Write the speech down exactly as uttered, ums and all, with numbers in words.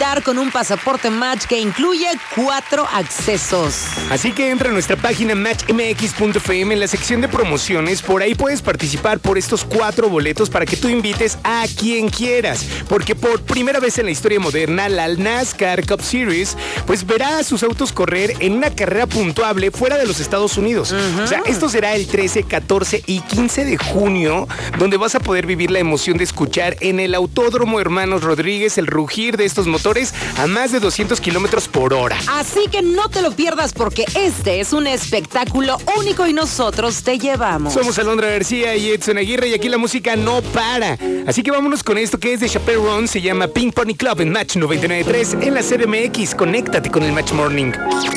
visitar con un pasaporte Match que incluye cuatro accesos. Así que entra a nuestra página match m x punto f m en la sección de promociones. Por ahí puedes participar por estos cuatro boletos para que tú invites a quien quieras. Porque por primera vez en la historia moderna, la NASCAR Cup Series pues verá a sus autos correr en una carrera puntuable fuera de los Estados Unidos. Uh-huh. O sea, esto será el trece, catorce y quince de junio, donde vas a poder vivir la emoción de escuchar en el Autódromo Hermanos Rodríguez el rugir de estos motores a más de doscientos kilómetros por hora. Así que no te lo pierdas porque este es un espectáculo único y nosotros te llevamos. Somos Alondra García y Edson Aguirre y aquí la música no para. Así que vámonos con esto que es de Chaperone, se llama Pink Pony Club en Match noventa y nueve punto tres en la C D M X. Conéctate con el Match Morning.